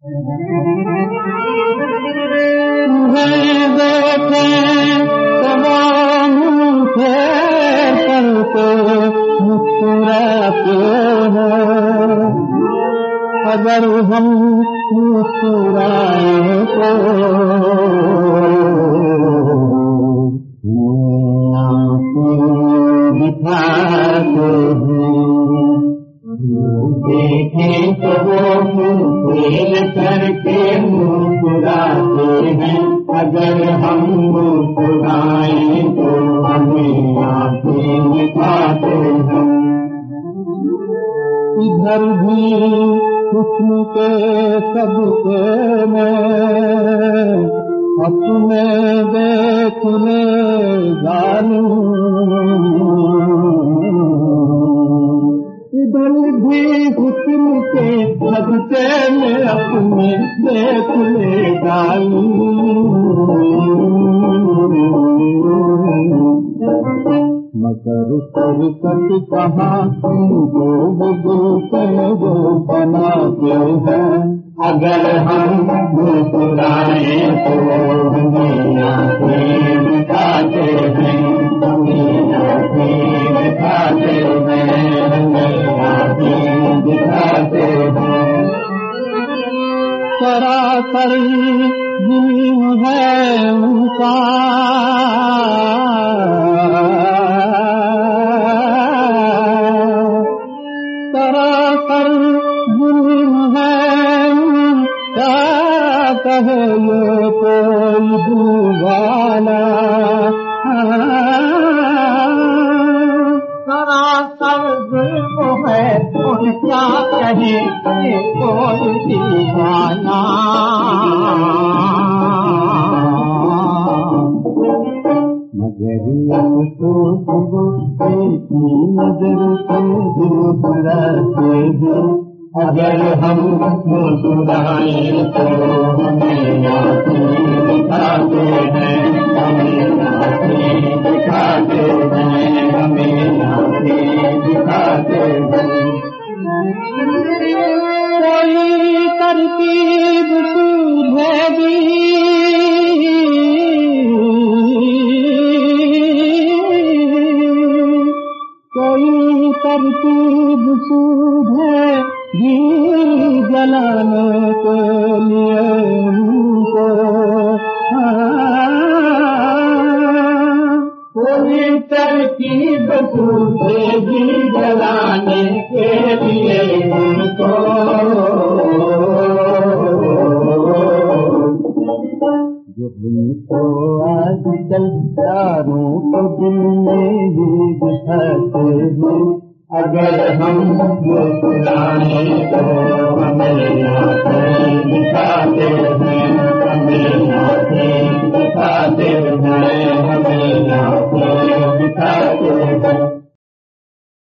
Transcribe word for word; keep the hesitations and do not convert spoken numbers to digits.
मुस्कुराते हैं अगर हम मुस्कुराए तो आँखें दिखाते हैं। देखें तो वो मुस्कुरा करके मुस्कुराते हैं अगर हम मुस्कुराए तो हमें आँखें दिखाते हैं। इधर भी हुस्न के सदके में अपने देख ले जालूं। इधर भी हुस्न के सदके में अपने देख ले जालूं। मगर सरकत कहाँ तुमको गुलशन जो बनाते हैं अगर हम मुस्कुराए तो हमें आँखें दिखाते हैं। हमें आँखें दिखाते हैं। हमें आँखें दिखाते हैं। सरासर जुल्म है उनका सरासर जुल्म है क्या कहे ये कोई दिलवाला। सरासर जुल्म है और क्या कहे ये कोई दीवाना। मगर अफसोस की नजर से दूसराते हैं अगर हम मुस्कुराए तो हमें आँखें दिखाते हैं। हमें आँखें दिखाते हैं। हमें आँखें दिखाते हैं। कोई तरकीब सूझेगी कोई तरकीब सूझेगी जलाने के लिए उनको। कोई तरकीब सूझेगी जलाने के लिए उनको। जो हमको आजकल चारों को दिल में ही दिखाते हैं अगर हम मुस्कुराए तो हमें आँखें दिखाते हैं। हमें आँखें